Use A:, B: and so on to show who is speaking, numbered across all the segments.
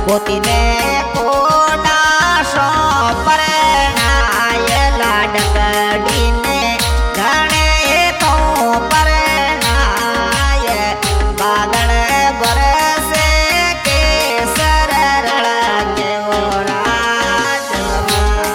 A: પોતીને કોડાસો પરણાય લાડકડીને ઘણે તો પરણાય બાદળ બરસે કેસર રળગેવો રાજમાં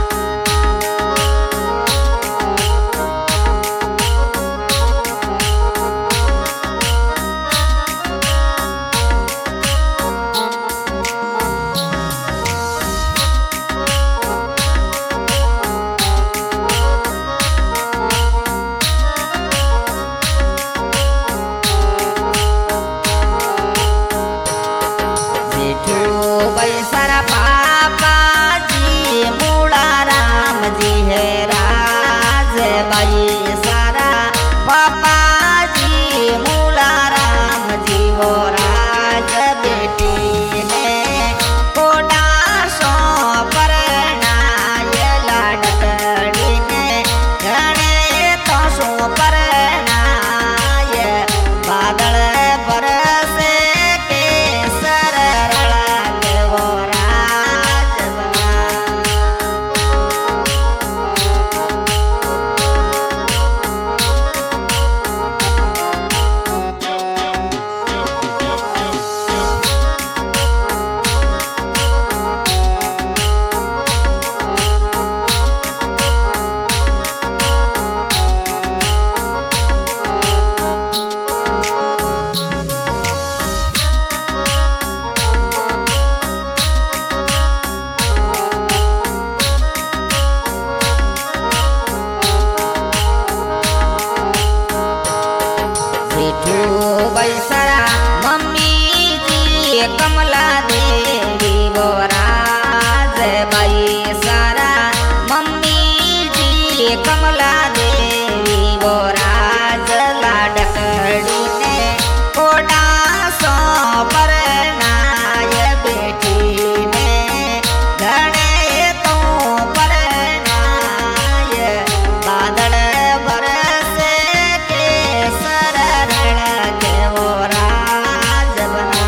A: बैसरा पापाजी मूला राम जी है राज भाई सारा पापाजी मूला राम जी वो राज बेटी ने कोडासो परणाय लाडकड़ी ने घणे तो सो परणाय बादल बरसे केसर रळगेवो राजबना बैसरा मम्मी जी कमला देवी वो राज भाई सारा मम्मी जी कमला देवी वो राज लाडकड़ी ने कोडासो परणाय बेटी ने घणे तो परणाय बादल बरसे केसर रळगेवो राजबना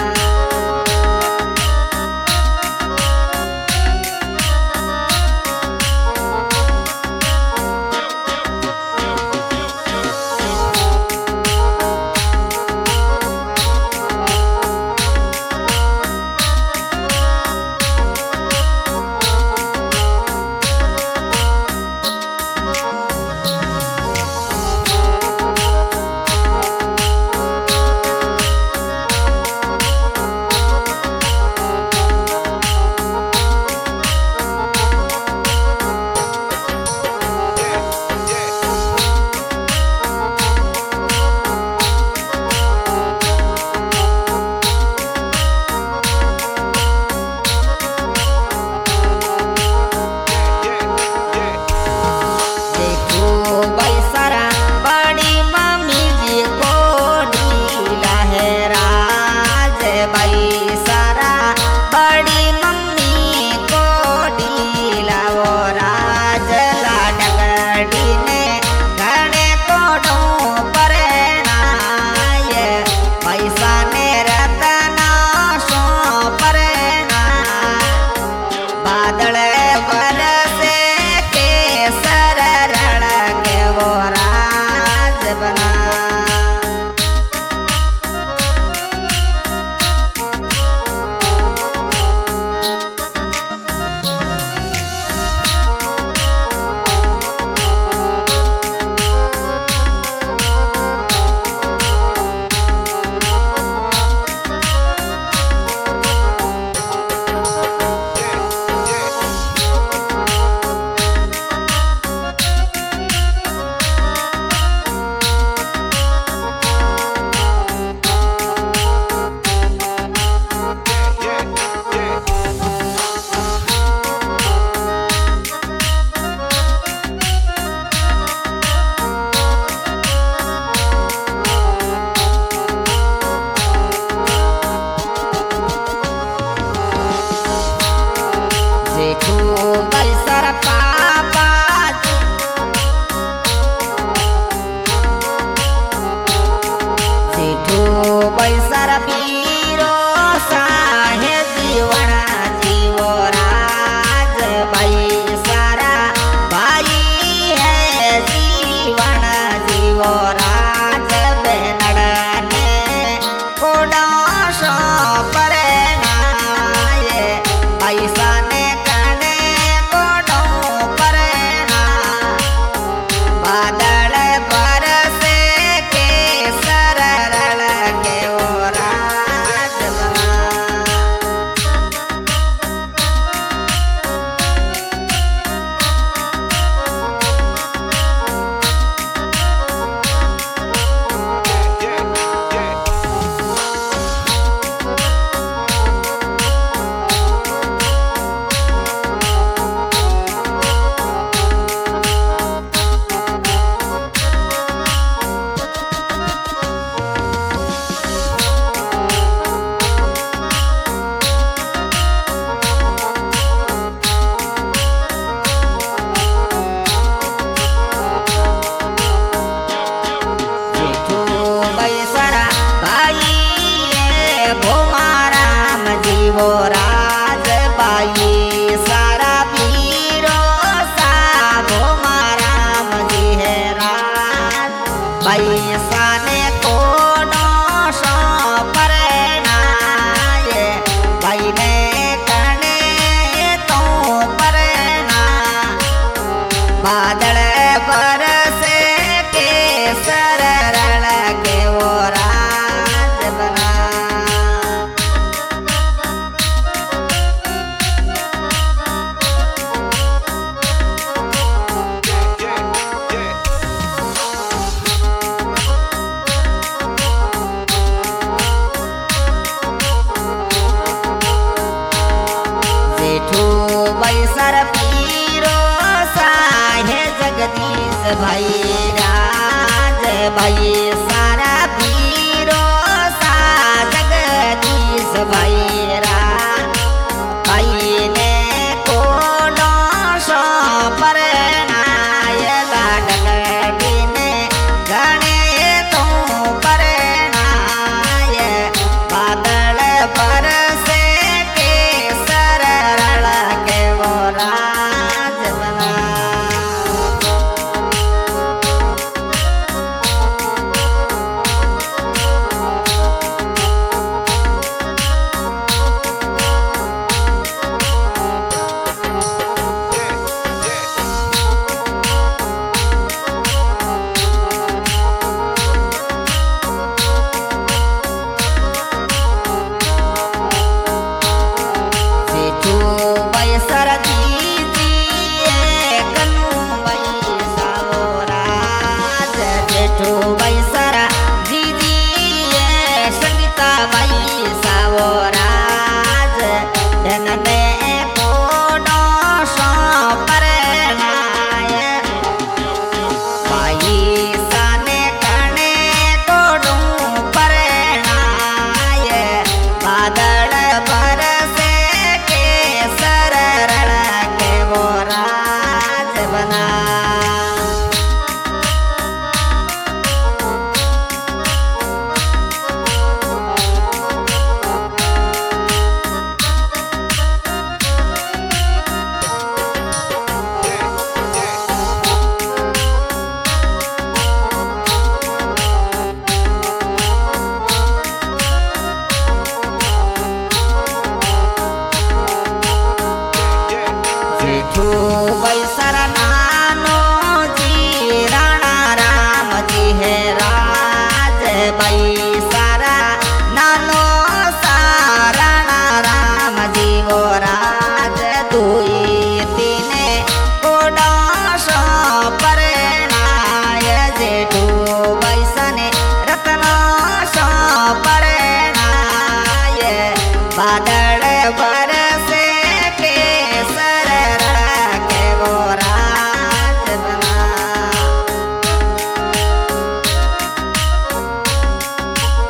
A: बैसरा बड़ी मम्मी जी को ढीला है राज भाई सारा बड़ी मम्मी को ढीला वो राज लाडकड़ी ने घणे कोडो परणाय पैसा ने रतना सो परणाय बादल बरसे केसर रळगेवो राजबना बैसर पीरो साहेब जीवो राज बाई सारा वीरो साबो माराम जी है राज बाई साने कोनो सो परनाय बाई ने कने तो परना बादल बरसे के सरल के वो राज बना जेठू बैसर पीरो साहे जगदीश भाई राज भाई सारा पीरो सा जगदीश भाई राज भाई ने कोनो सो परनाय लाडल बिने गणे तो परनाय बादल बरसे के सरल के वो राज बना जेठू बैसर दीजिए कनु बैसाओ राज जेठू बैसर दीजिए संगीता बैसाओ राज धन दे कोनो सो परनाय बाई साने कणे कोनो परनाय बादल बरसे के सरल के वो राज बना जेठू बैसर नानो जी राणा राम जी है राज बाई सारा नानो सा राणा राम जी वो राज दुई तीने कोनो सो परनाय जेठू बैसने रत्नो सो परनाय बादल बरसे के सरल के वो राज बना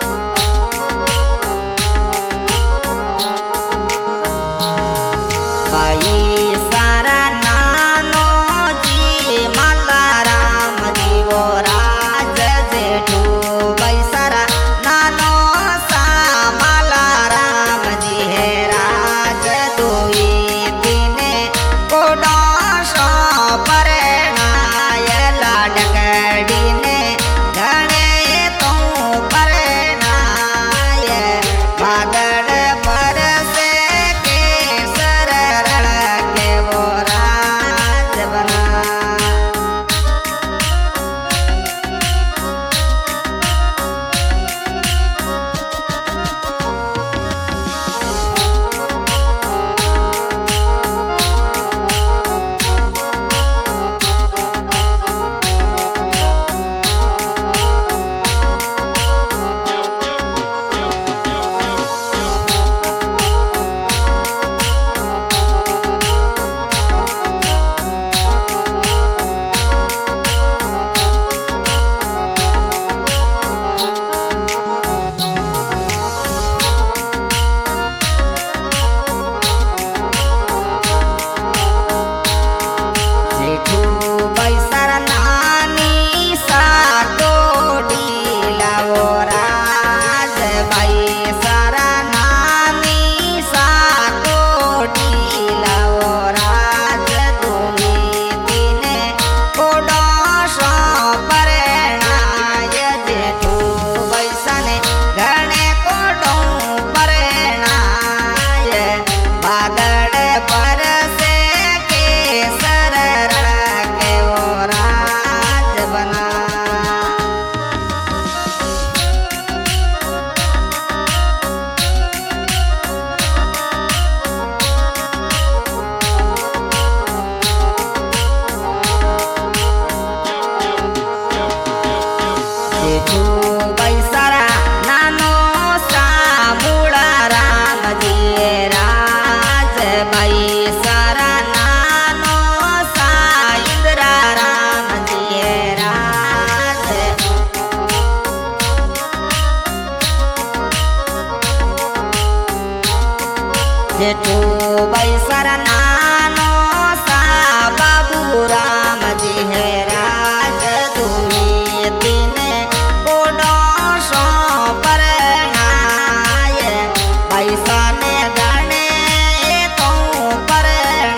A: जेठू बैसर नानो सा बाबू राम जी है राज दुनी तीन कोडो सो पर नाय बैसन गणे तो पर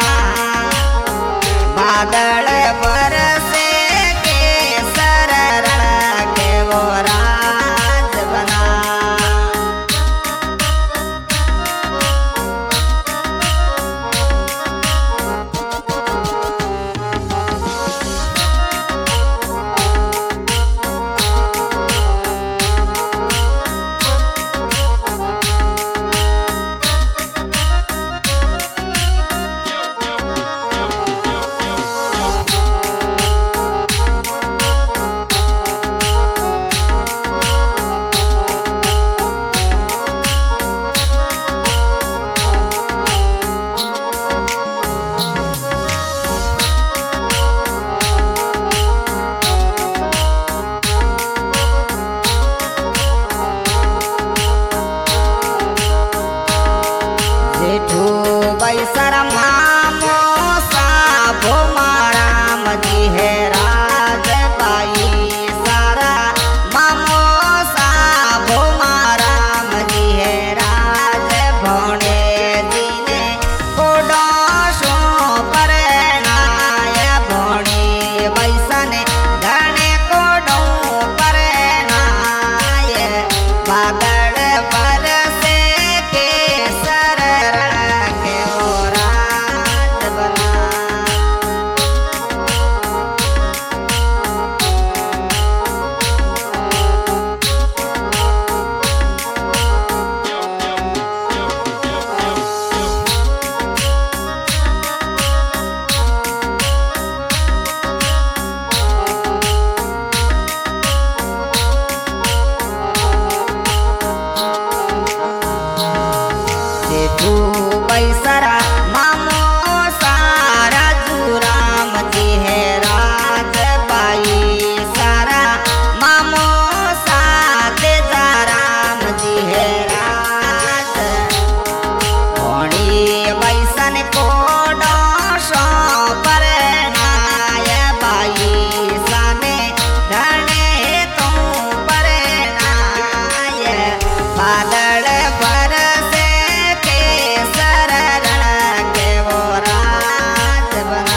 A: बादल बरसे के सररण के वो राज बना जेठू बैसर मामो सा भोमा राम जी है राज पाई सारा मामो सा भोमा राम जी है राज भोणे जी ने कोडो सो पर नाय भोणी बैसन धने कोडो पर नाय बादल बरसे के सररण के वो राज बना जेठू बैसरा मामो सारा जू राम जी है राज पाई सारा मामो सा तेजा राम जी है राज भोणी बैसन कोडो सो पर नाय बाई साने धने तो पर नाय बादल बरसे के सररण के वो राज बना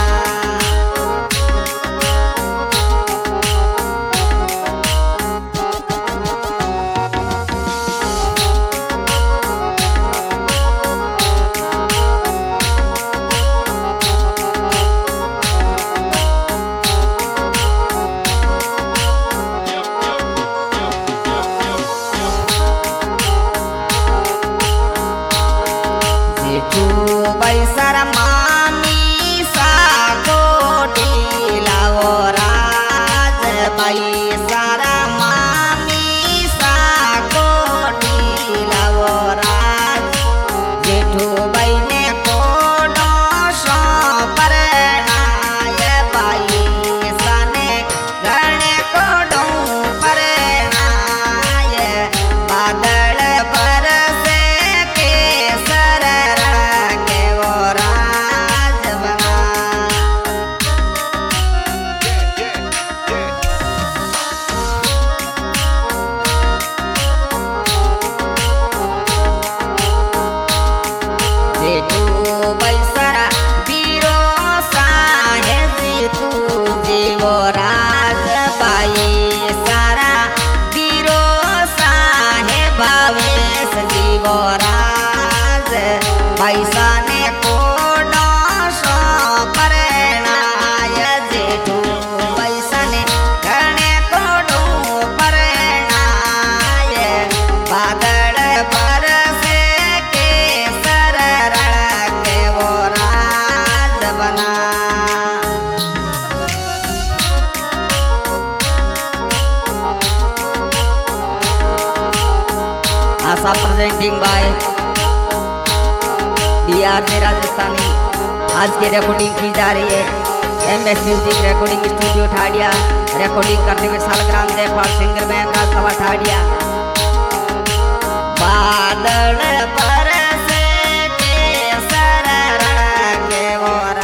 A: जेठू बैसर मामी सा कोटी लाओ राज पाई सारा मामी सा कोटी लाओ राज जेठू बैने कोडो सो पर नाय पाई सने गणे कोडो पर नाय बादल बरसे के सररण के वो राज बना जेठू बैसरा बीरो साहे जीतू जीवो राज पाई सारा बीरो साहे भावेश जीवो राज बैसने कोडो सो पर नाय जेठू बैसने गणे कोडो पर नाय बादल बरसे के सररण के वो राज बना आशा प्रेजेंटिंग बाय बिहार में राजस्थानी आज की रिकॉर्डिंग की जा रही है MS music recording studio Thadiya. Recording करने में सालग्राम जयपाल सिंगर बैंक राजसभा ठाडिया।